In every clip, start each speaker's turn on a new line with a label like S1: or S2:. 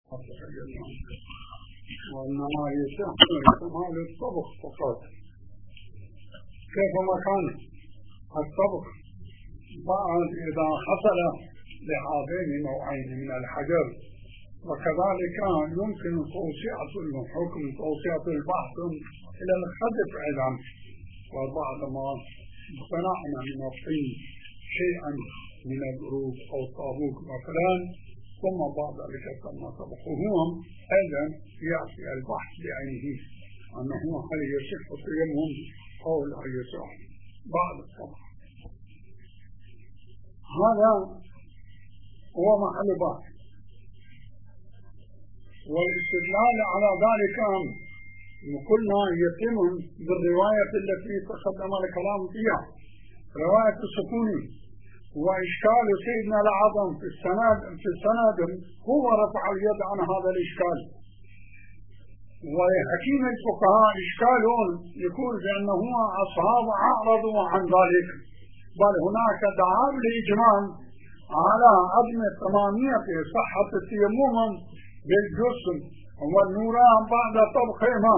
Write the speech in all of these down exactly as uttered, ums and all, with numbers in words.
S1: وإنما يصح كمال الطبخ فقط. كيف مكان الطبخ بعد إذا حصل لهذين النوعين من الحجر، وكذلك يمكن توسعة الحكم توسعة البحث إلى الخدف أيضا. وبعد ما صنعنا من الطين شيئا من البروز أو الطابوق مثلا، ثم بعد ذلك تم طبخهم، أيضا يأتي البحث بعينه أنه هل يصح التيمم أو لا يصح بعد الطبخ. هذا هو محل بحث. والاستدلال على ذلك قلنا يتم بالرواية التي تقدم الكلام فيها، رواية السكوني. وإشكال سيدنا الأعظم في السند في السند هو رفع اليد عن هذا الإشكال. وحكيم الفقهاء إشكال يقول بأنه أصحاب أعرضوا عن ذلك، بل هناك دعاء لإجمال على عدم تمامية صحة التيمم بالجسم والنوران بعد طبخهما،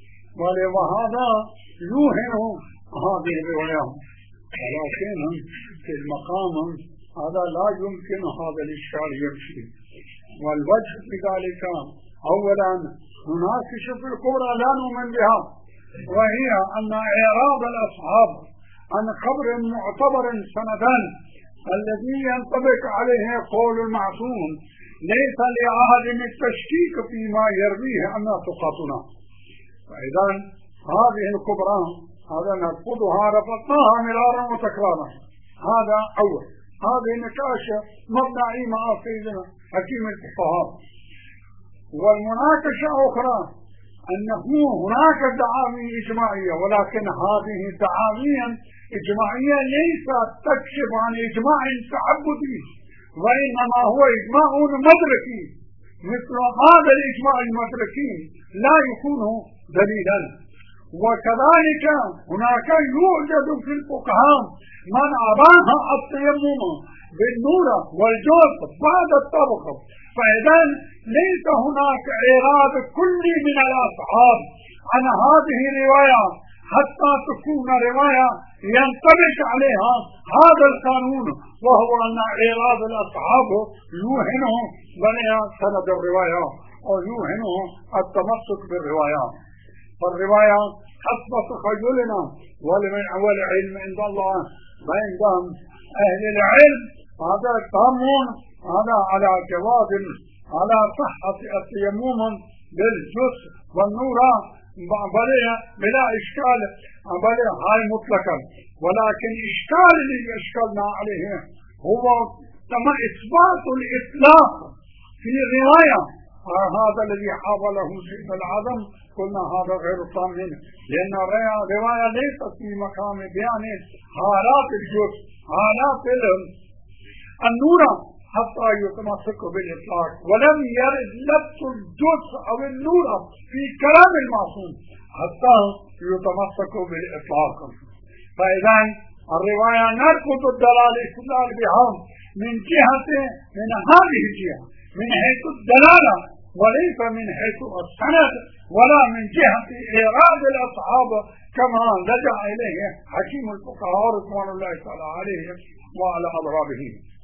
S1: وهذا يوهم هذه الرواية. ولكن في المقام هذا لا يمكن هذا الإشكال يمشي. والوجه في ذلك أولا هناك شف الكبرى لا نؤمن بها، وهي أن إعراض الأصحاب عن خبر معتبر سندا الذي ينطبق عليه قول المعصوم ليس لأحد التشكيك فيما يرويه عن ثقتنا. فإذا هذه الكبرى هذا نرفضها رفضناها مرارا وتكرارا. هذا أول. هذه نقاشة مبنى مع سيدنا حكيم الفقهاء. والمناقشة أخرى أنه هناك دعاوي إجماعية، ولكن هذه الدعاوي إجماعية ليست تكشف عن إجماع تعبدي، وإنما هو إجماع مدركي، مثل هذا الإجماع المدركي لا يكون دليلا. وكذلك هناك يوجد في الفقهاء من أباح التيمم بالنور والجوز بعد الطبخ. فإذا ليس هناك إعراض كلي من الأصحاب عن هذه الرواية حتى تكون رواية ينطبق عليها هذا القانون، وهو أن إعراض الأصحاب يوهنه بني سند الرواية أو يوهنه التمسك بالرواية. فالرواية حسب تخيلنا والعلم عند الله وعند أهل العلم هذا قانون هذا على جواز على صحة التيمم بالجزء والنور بلا إشكال بلا هاي مطلقا. ولكن إشكال اللي أشكلنا عليه هو كما إثبات الإطلاق في الرواية. هذا الذي حاوله سيدنا العظم قلنا هذا غير صامن، لأن الرواية ليست في مقام بيان حالات الجزء حالات النور حتى يتمسك بالإطلاق، ولم يرد لبس الجزء أو النور في كلام المعصوم حتى يتمسك بالإطلاق. فإذا الرواية نرفض الدلالة الاستدلال بها من جهة من هذه الجهة من حيث الدلالة، وليس من حيث السند ولا من جهة إيراد الأصحاب كما لجأ إليه حكيم الفقهاء رضوان الله تعالى عليه وعلى أضرابه.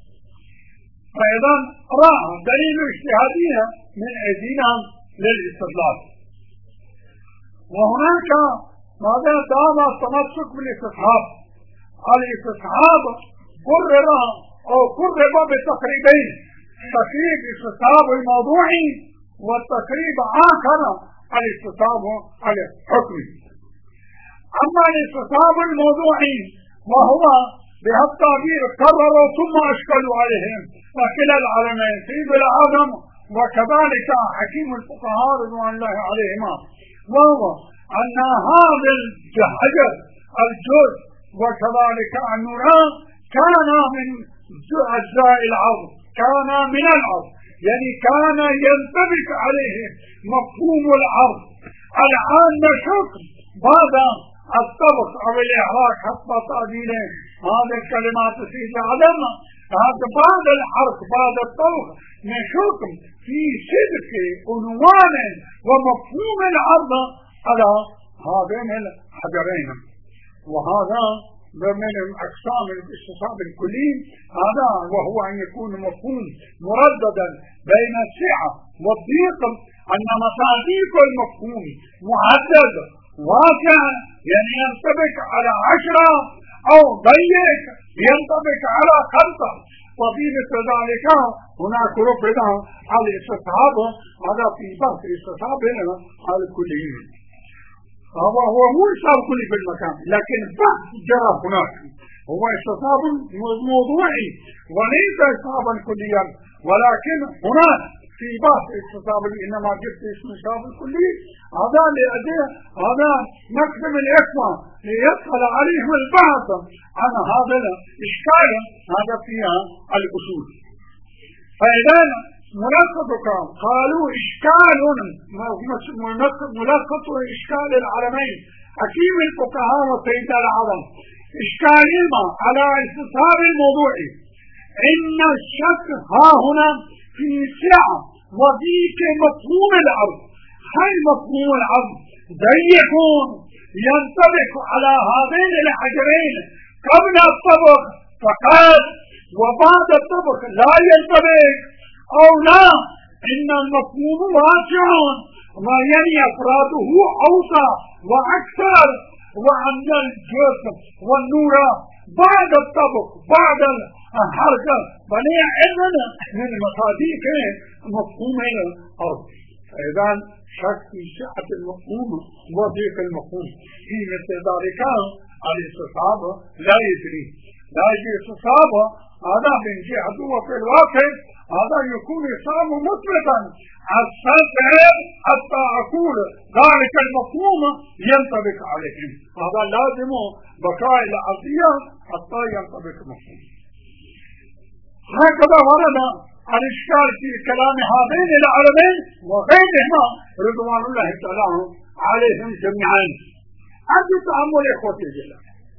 S1: فإذا رأى دليل اجتهادية من أيدينا للاستدلال. وهناك ماذا دام التمسك بالاستصحاب. الاستصحاب قرر أو قرب بتقريبين، تقريب استصحاب الموضوعي والتقريب آخر الاستصحاب الحكمي. أما الاستصحاب الموضوعي وهو بهذا التعبير قرروا ثم أشكلوا عليهم وكلا العالمين سيد العظم وكذلك حكيم الفقهاء رضوان الله عليهما، وهو أن هذا الحجر الجزء وكذلك النوران كان من أجزاء العرض، كان من العرض، يعني كان ينطبق عليه مفهوم العرض. الآن نشوف بعد الطبخ أو الإحراق حتى تعديل هذه الكلمات تفيد العدم. هذا بعد الحرق بعد الطبخ نشوفكم في صدق عنوان ومفهوم العرض على هذين الحجرين. وهذا من الأقسام الاستصحاب الكلي، هذا وهو أن يكون مفهوم مرددا بين السعة والضيق، أن مصادق المفهوم محدد واسع، يعني ينطبق على عشرة، أو ضيق ينطبق على خمسة. وفي مثل ذلك هناك رفض على الاستصحاب، هذا في بحث الاستصحاب على الكليين. هو هو مو إصاب كلي في المكان، لكن بحث جرى هناك هو استصحاب موضوعي وليس إصابا كليا، ولكن هناك في بحث استصحاب إنما جبت اسم إصاب الكلي. هذا لأجل هذا نقدم الإخوة ليدخل عليهم البحث عن هذا الإشكال، هذا فيها الأصول. فإذا ملخصك قالوا إشكال ملخص إشكال العالمين حكيم الفقهاء وسيد العالم إشكالهما على استصحاب الموضوعي إن الشك ها هنا في سعة وضيق مفهوم العرض. هل مفهوم العرض ضيق ينطبق على هذين الحجرين قبل الطبخ فقط وبعد الطبخ لا ينطبق، أو لا إن المفهوم واسع ويعني أفراده أوسع وأكثر، وعند الجسم والنور بعد الطبخ بعد الحرق بني عندنا من مصادق مفهوم الأرض. إذا شك في سعة المفهوم وضيق المفهوم في مثل ذلك الاستصحاب لا يدري لا يجي استصحاب. هذا من جهة وفي الواقع هذا يكون إصاب مثبتا السلسل حتى أقول ذلك المفهوم ينطبق عليهم. هذا لازم بقاء العصية حتى ينطبق المفهوم. هكذا ورد الإشكال في كلام هذين العالمين وغيرهما رضوان الله تعالى عليهم جميعا. عند تأمل إخوتي جل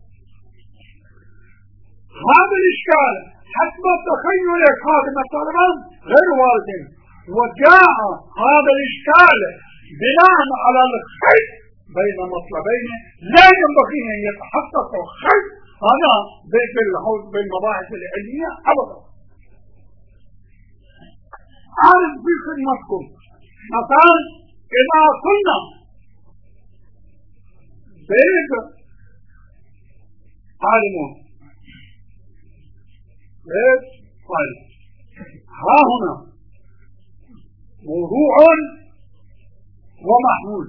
S1: هذا الإشكال حسب التخيل خادم الطالبان غير وارد، وجاء هذا الإشكال بناء على الخيط بين مطلبين لا ينبغي أن يتحقق خيط هذا بالمباحث العلمية أبدا. عارف في خدمتكم مثلا إذا قلنا بيت عالمون بيت طيب، ها هنا موضوع ومحمول.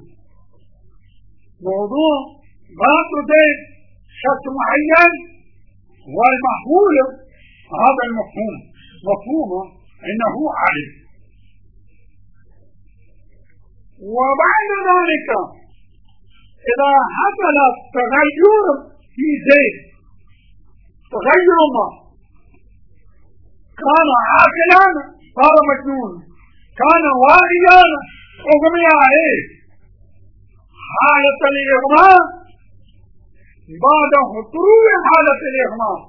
S1: موضوع بعض بيت شخص معين، والمحمول هذا المفهوم مفهوم إنه عالم. وبعد ذلك إذا حصل تغير في زيد، تغير ما كان عاقلا صار مجنون، كان واعيا أغمي عليه، حالة الإغماء بعد طلوع حالة الإغماء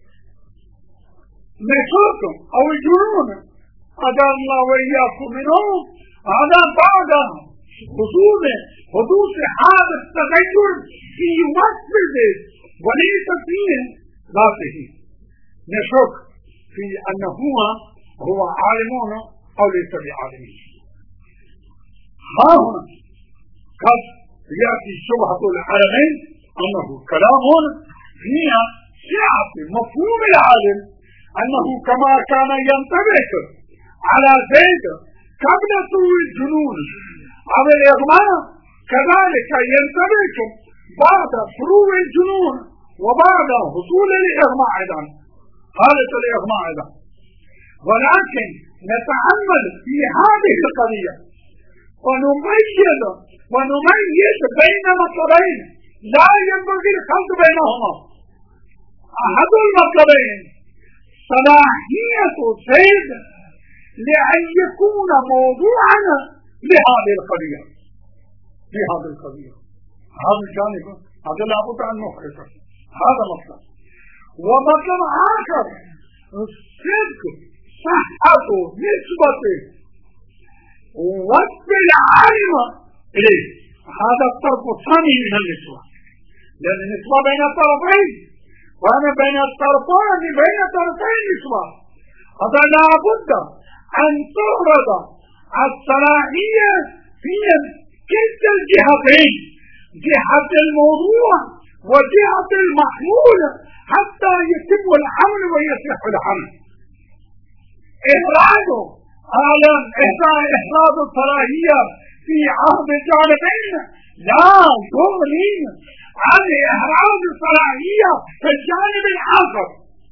S1: نشاط أو جنون أدى الله وإياكم منه، هذا بعد حصول حدوث هذا التغير في وصفه وليس فيه ذاته. نشك في أنه هو عالمون أو ليس بعالمين. ها هنا قد يأتي شبهة العالمين أنه كلام فيها سعة مفهوم العالم، أنه كما كان ينطبق على زيد قبل طلوع الجنون أو الإغماء كذلك ينطبق بعد طلوع الجنون وبعد حصول الإغماء أيضا، حالة الإغماء أيضا. ولكن نتأمل في هذه القضية ونميز ونميز بين مطلبين لا ينبغي الخلط بينهما. أحد المطلبين صلاحية زيد لأن يكون موضوعا لهذه القضية لهذه القضية هذا الجانب هذا لابد أن نخرجه. هذا مطلب. ومطلب آخر الصدق صحة نسبة وصف العالم إليه. هذا الطرف الثاني من النسبة، لأن النسبة بين الطرفين، وأنا بين الطرفين بين طرفين نسبة. هذا لابد أن تفرض الصلاحية في كلتا الجهتين، جهة الموضوع وجهة المحمول، حتى يتم الحمل ويصح الحمل. إفراده على إفراد الصلاحية في عهد الجانبين لا يغني عن إحراز الصلاحية في الجانب الآخر.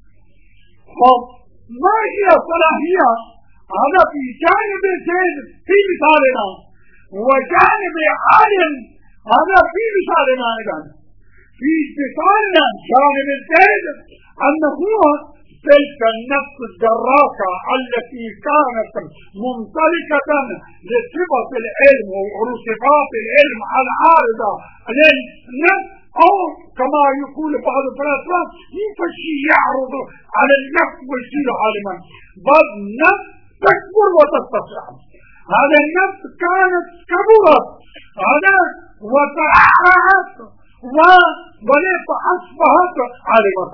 S1: ما هي الصلاحية؟ هذا في جانب زيد في مثالنا، وجانب عالم هذا في مثالنا أيضا. في مثالنا جانب زيد أنه تلك النفس الدراكة التي كانت ممتلكة لصفة العلم وصفات العلم العارضة للنفس، أو كما يقول بعض الفلاسفة يمشي يعرض على النفس ويصير عالما، بل النفس تكبر وتستصعب. هذا النفس كانت كبرت هذا وترعرعت وليس أصبحت عالمة،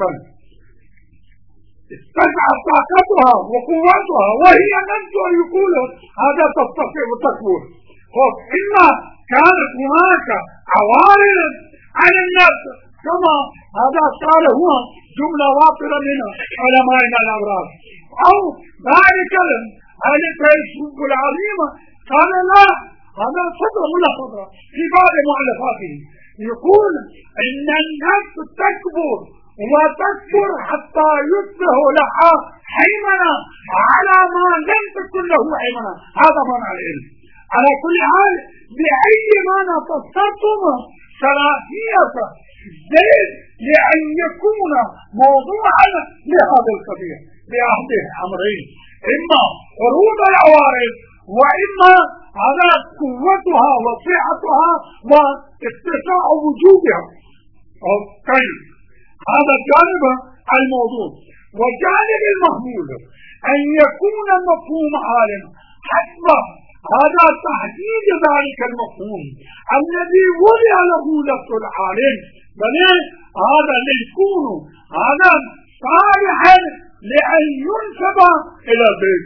S1: استجعت طاقتها وقوتها، وهي نفس أن يقول هذا تستطيع وتكبر. إما كانت هناك عوارض عن النفس كما هذا قال هو جملة واصلة من علمائنا الأبرار، أو ذلك الفيلسوف العظيم قال لا، هذا صدر ملحظة في بعض مؤلفاته يقول إن النفس تكبر وتكبر حتى يصبح لها هيمنة على ما لم تكن له هيمنة. هذا معنى العلم. على كل حال بأي معنى تستخدم صلاحية زيد لأن يكون موضوعا لهذا القضية بأحد أمرين، إما خروج العوارض، وإما على قوتها وصحتها واتساع وجودها. طيب هذا الجانب الموضوع. والجانب المحمول أن يكون مفهوم عالم حسب هذا تحديد ذلك المفهوم الذي وضع له لفظ العالم، بل هذا ليكون هذا صالحا لأن ينسب إلى البيت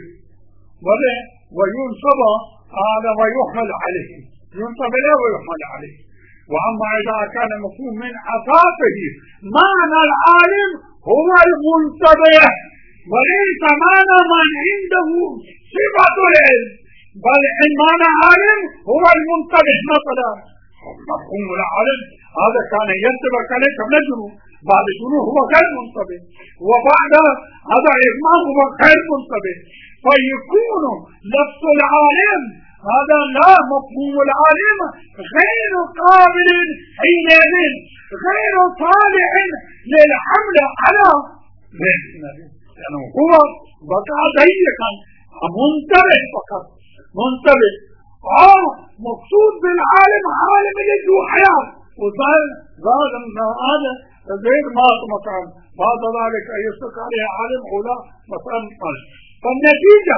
S1: وينسب هذا ويحمل عليه، ينسب إليه ويحمل عليه. وأما إذا كان مفهوم من أساسه معنى العالم هو المنتبه وليس معنى من عنده صفة العلم، بل إن معنى عالم هو المنتبه. مثلا مفهوم العالم هذا كان ينتبه عليه قبل الجنون، بعد الجنون هو غير منتبه، وبعد هذا إغماء هو غير منتبه، فيكون لفظ العالم هذا لا مفهوم العالم غير قابل حينئذ غير صالح للحمل على يعني هو بقى ضيقا منتبه فقط منتبه. أو مقصود بالعالم عالم له حياة، وظاهر ظاهر هذا غير ما مكان بعد ذلك يسلك عليه عالم أولى مثلا. فالنتيجة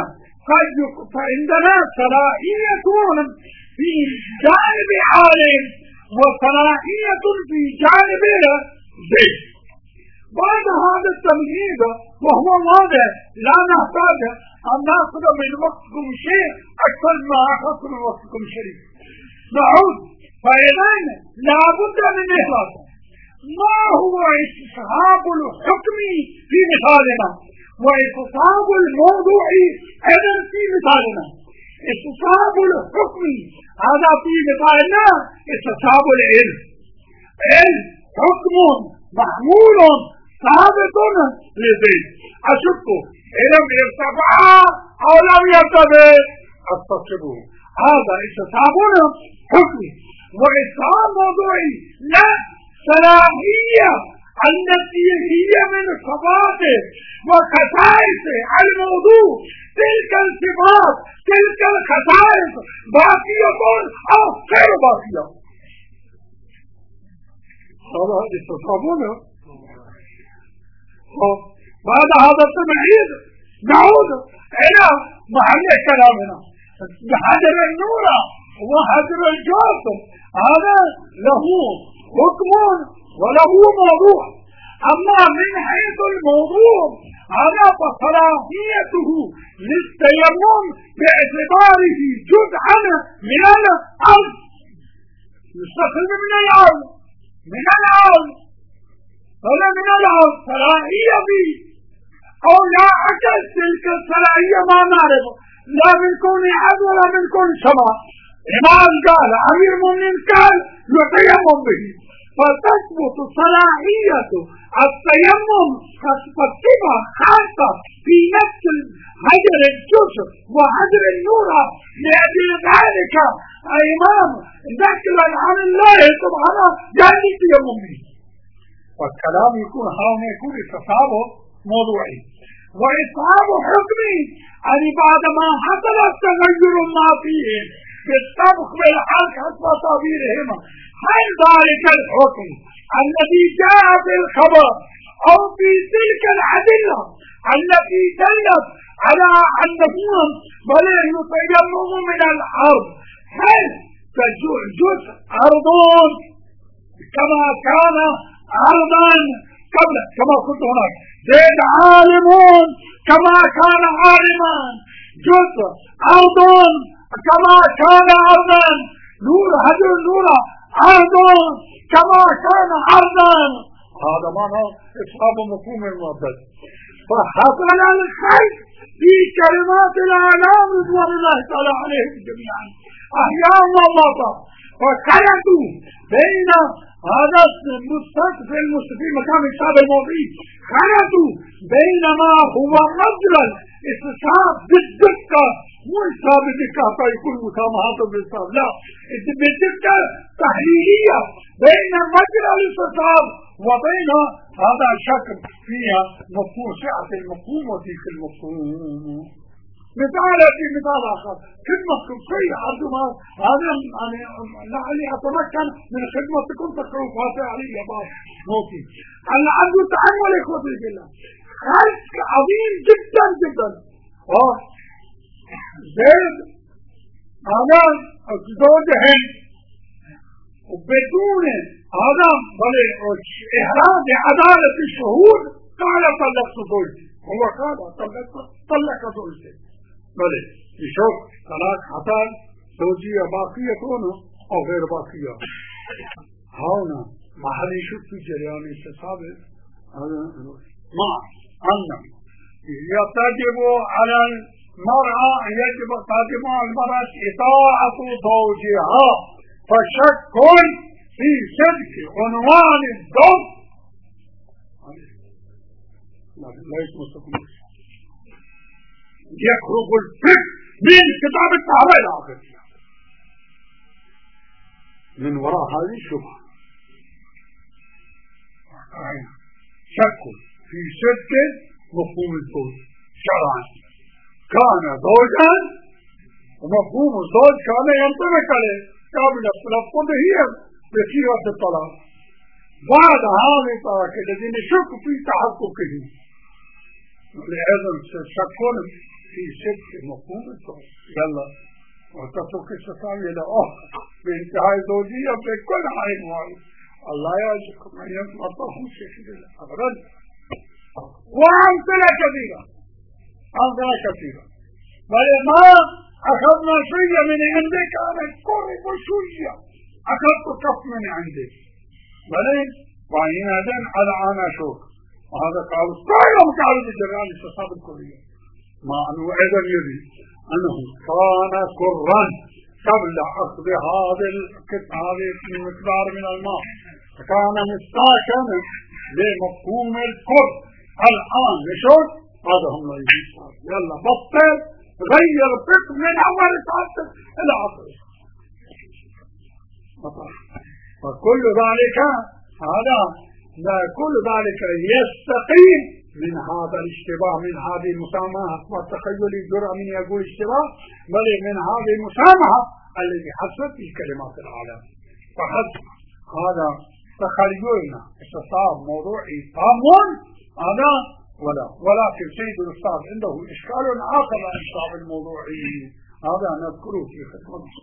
S1: فعندنا صلاحية في جانب عالم وصلاحية في جانب زيد. بعد هذا التمهيد وهو واضح لا نحتاج أن نأخذ من وقتكم شيء أكثر ما أخذ من وقتكم شيء. نعود فإذا لا بد من إخلاص. ما هو استصحاب الحكم في مثالنا واستصحاب الموضوع أيضا في مثالنا؟ استصحاب الحكم هذا في مثالنا استصحاب العلم، علم حكم محمول ثابت لزيد. أشك علم يرتفع أو لم يرتفع استصحبه، هذا استصحاب حكم. واستصحاب موضوعي لا صلاحية التي هي من صفات وخصائص الموضوع، تلك الصفات تلك الخصائص باقية أو غير باقية. هذا استصحابونه. بعد هذا التمهيد نعود إلى محل كلامنا بحجر النورة وحجر الجاثم. هذا له حكم وله موضوع. أما من حيث الموضوع هذا فصلاحيته للتيمم باعتباره جزءا من الأرض، يستخرج من الأرض من الأرض ولا من الأرض صلاحية به أو لا أكل تلك الصلاحية ما نعرف لا من كون أحد ولا من كون سماء. إمام قال أمير المؤمنين قال يتيمم به، فتثبت صلاحية التيمم كصفة خاصة في نفس حجر الجسر وحجر النورة. لأجل ذلك الإمام ذكرا عن الله سبحانه قال يتيمم به. والكلام يكون هنا يكون استصحابه موضوعي وإصحاب حكمي، يعني بعدما حصل التغير ما فيه بالطبخ بالحرك حسب تعبيرهما، هل ذلك الحكم الذي جاء في الخبر أو في تلك الأدلة التي دلت على أنهم بل يتيمم من الأرض، هل تجوز أرض كما كان أرضا قبل كما قلت هناك زيد عالمون كما كان عالما، جزء أرض كما كان أرضا، نور هجر النور أرض كما كان أرضا. هذا معنى إصحاب مفهوم المعبد. فحصل الخير في كلمات الأعلام رضوان الله تعالى عليهم جميعا أحياء وأمواتا، فخلطوا بين هذا المستقف في مكان الشعب الموضوعي، خلطوا بين ما هو مجرى استصحاب بالدقة، مو استصحاب بالدقة فيكون مسامحات بالاستصحاب، لا، بالدقة تحليلية بين مجرى الاستصحاب وبين هذا الشكل فيها مفهوم سعة المفهوم وضيق المفهوم. مثال في مثال آخر خدمة شيء عندما هذا لعلي أتمكن من خدمتكم تقرأوا فاتحة علي يا باب نوتي أنا عنده تأمل إخوتي بالله، خلق عظيم جدا جدا. اه زيد هذا زوجهن وبدون هذا بل إحراز عدالة الشهود قال طلقت زوجتي، هو قال طلق زوجتي بل يشوف طلاق حتى زوجية باقية هنا أو غير باقية. هنا محل يشوف في جريان الاستصحاب هذا مع أن يجب على المرأة يجب تجب على المرأة إطاعة زوجها، فشك في صدق عنوان الزوج لا يسمى يخرج الفكر من كتاب الطهارة إلى آخره من وراء هذه الشبهة. شك في صدق مفهوم الزوج شرعا، كان زوجا ومفهوم الزوج كان ينطبق عليه قبل التلفظ هي بصيغة الطلاق. بعد هذه الطلاق الذين شك في تحققه لأيضا شكون في صدق مفهوم الزوج. يلا وتترك الشيطان إلى آخر بانتهاء زوجية بكل حال وعلم. الله يجزيكم أن ينطقهم شيء أبدا. وأمثلة كثيرة أمثلة كثيرة بل ما أخذنا شوية من عندك أنا قرب شوية أخذت كف من عندك بل وعنادا على أنا شوك. وهذا قال استعلم قال بجريان الاستصحاب الكلية، مع أنه أيضا يري أنه كان كرا قبل أخذ هذا هذه المقدار من الماء، فكان مستاكنا لمفهوم الكر. الآن نشوف هذا هم لا يجب يلا بطل غير فكر من أول تعطل إلى آخر. فكل ذلك هذا لا كل ذلك يستقيم من هذا الاشتباه، من هذه المسامحة والتخيل الجرأة من يقول اشتباه، بل من هذه المسامحة التي حصلت في كلمات العالم. فحد هذا تخيلنا استصاب موضوعي تام هذا ولا ولكن سيد الأستاذ عنده إشكال آخر عن الصعب الموضوعي هذا نذكره في خدمة